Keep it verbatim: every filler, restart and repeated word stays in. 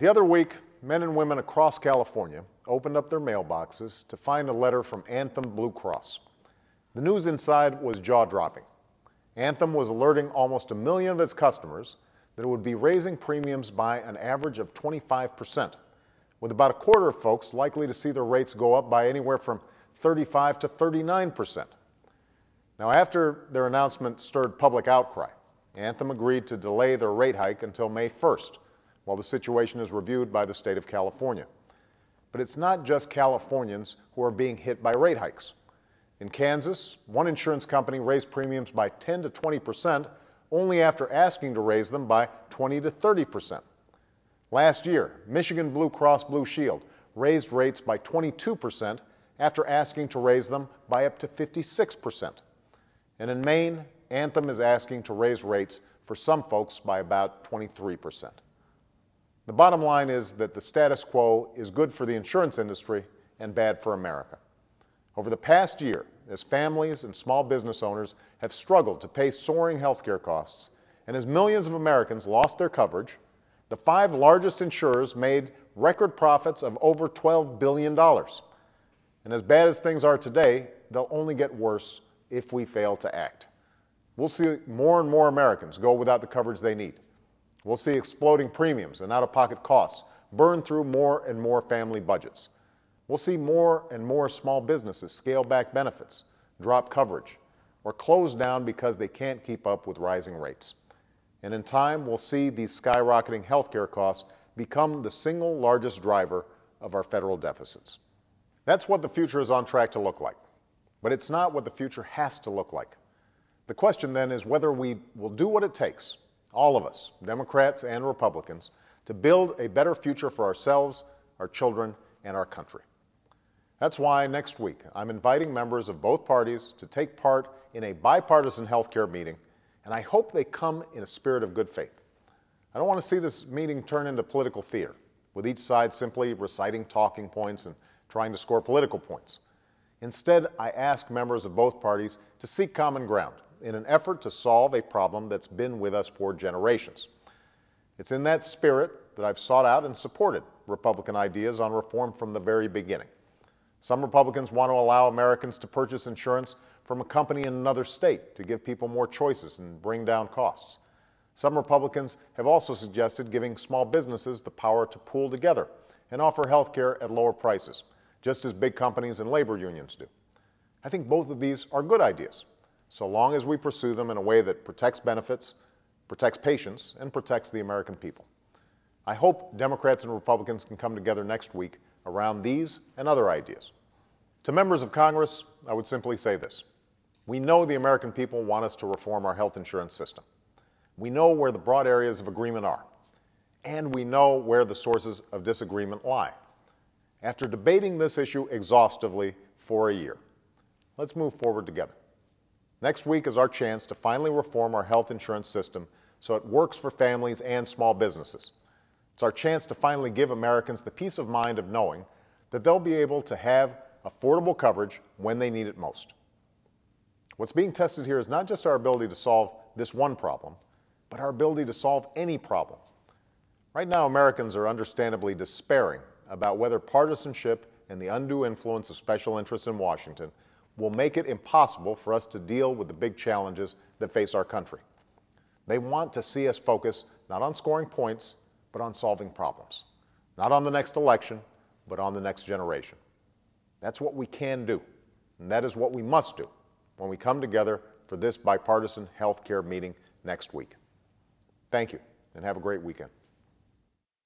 The other week, men and women across California opened up their mailboxes to find a letter from Anthem Blue Cross. The news inside was jaw-dropping. Anthem was alerting almost a million of its customers that it would be raising premiums by an average of twenty-five percent, with about a quarter of folks likely to see their rates go up by anywhere from thirty-five to thirty-nine percent. Now, after their announcement stirred public outcry, Anthem agreed to delay their rate hike until May first, while the situation is reviewed by the state of California. But it's not just Californians who are being hit by rate hikes. In Kansas, one insurance company raised premiums by ten to twenty percent only after asking to raise them by twenty to thirty percent. Last year, Michigan Blue Cross Blue Shield raised rates by twenty-two percent after asking to raise them by up to fifty-six percent. And in Maine, Anthem is asking to raise rates for some folks by about twenty-three percent. The bottom line is that the status quo is good for the insurance industry and bad for America. Over the past year, as families and small business owners have struggled to pay soaring healthcare costs, and as millions of Americans lost their coverage, the five largest insurers made record profits of over twelve billion dollars. And as bad as things are today, they'll only get worse if we fail to act. We'll see more and more Americans go without the coverage they need. We'll see exploding premiums and out-of-pocket costs burn through more and more family budgets. We'll see more and more small businesses scale back benefits, drop coverage, or close down because they can't keep up with rising rates. And in time, we'll see these skyrocketing healthcare costs become the single largest driver of our federal deficits. That's what the future is on track to look like. But it's not what the future has to look like. The question then is whether we will do what it takes, all of us, Democrats and Republicans, to build a better future for ourselves, our children, and our country. That's why next week I'm inviting members of both parties to take part in a bipartisan healthcare meeting, and I hope they come in a spirit of good faith. I don't want to see this meeting turn into political theater, with each side simply reciting talking points and trying to score political points. Instead, I ask members of both parties to seek common ground in an effort to solve a problem that's been with us for generations. It's in that spirit that I've sought out and supported Republican ideas on reform from the very beginning. Some Republicans want to allow Americans to purchase insurance from a company in another state to give people more choices and bring down costs. Some Republicans have also suggested giving small businesses the power to pool together and offer health care at lower prices, just as big companies and labor unions do. I think both of these are good ideas, so long as we pursue them in a way that protects benefits, protects patients, and protects the American people. I hope Democrats and Republicans can come together next week around these and other ideas. To members of Congress, I would simply say this. We know the American people want us to reform our health insurance system. We know where the broad areas of agreement are, and we know where the sources of disagreement lie. After debating this issue exhaustively for a year, let's move forward together. Next week is our chance to finally reform our health insurance system so it works for families and small businesses. It's our chance to finally give Americans the peace of mind of knowing that they'll be able to have affordable coverage when they need it most. What's being tested here is not just our ability to solve this one problem, but our ability to solve any problem. Right now, Americans are understandably despairing about whether partisanship and the undue influence of special interests in Washington will make it impossible for us to deal with the big challenges that face our country. They want to see us focus not on scoring points, but on solving problems. Not on the next election, but on the next generation. That's what we can do, and that is what we must do when we come together for this bipartisan health care meeting next week. Thank you, and have a great weekend.